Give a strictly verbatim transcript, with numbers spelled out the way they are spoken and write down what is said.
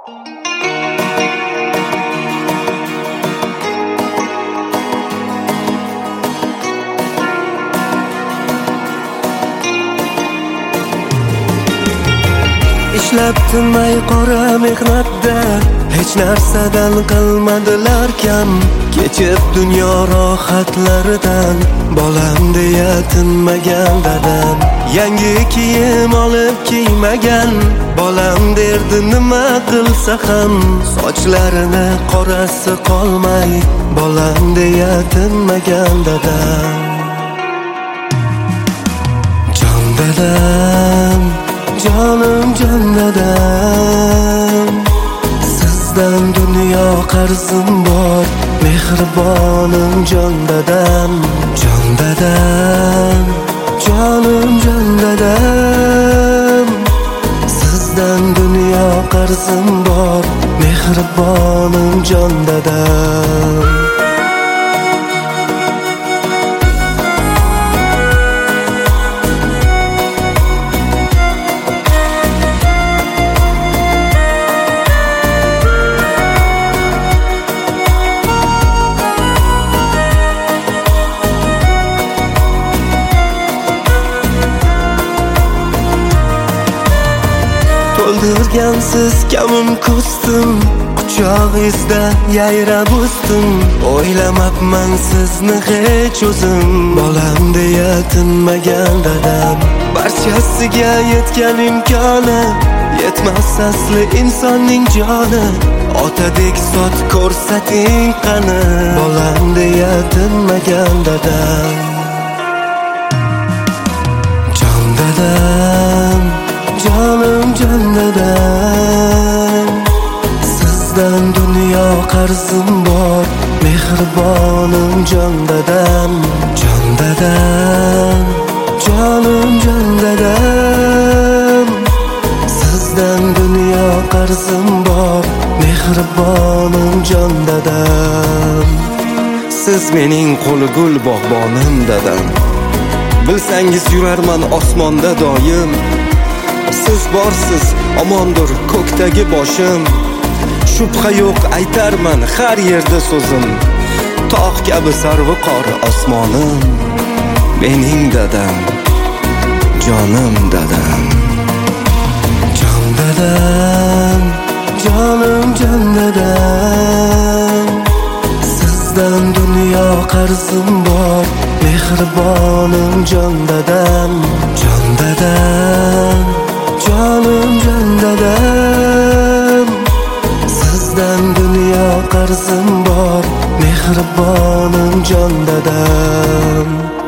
Ishlab tinmay qora mehnatda hech narsadan qilmadilar kam. Kechib dunyo rohatlaridan bolam deya tinmagan dadam. Yangi kiyim olib kiymagan bolam derdi nima qilsa ham. Sochlarini qorasi qolmay bolam deya tinmagan dadam. Jon dadam, jonim jon dadam, sizdan dunyo qarzim bor, mehribonim jon dadam. Jon dadam, jonim jon dadam, sizdan dunyo qarzim bor, mehribonim jon dadam. To'ldirgansiz kamim ko'stim, quchog'ingizda yayrab o'sdim. O'ylamabman sizni hech o'zim, bolam deya tinmagan dadam. Barchasiga yetgan imkoni, yetmas asli insonning joni. Otadek zot ko'rsating qani, bolam deya tinmagan dadam. Jon dadam, jonim jon dadam, sizdan dunyo qarzim bor, mehribonim jon dadam. Jon dadam, jonim jon dadam, sizdan dunyo qarzim bor, mehribonim jon dadam. Siz mening qo'li gul bog'bonim dadam. Bilsangiz yurarman osmonda doim. Siz borsiz, omondir ko'kdagi boshim. Shubha yo'q aytarman har yerda so'zim. Tog' kabi sarviqor osmonim, mening dadam, jonim dadam. Jon dadam, jonim jon dadam, sizdan dunyo qarzim bor, mehribonim jon dadam. Jon dadam, jonim jon dadam, sizdan dunyo qarzim bor, mehribonim jon dadam.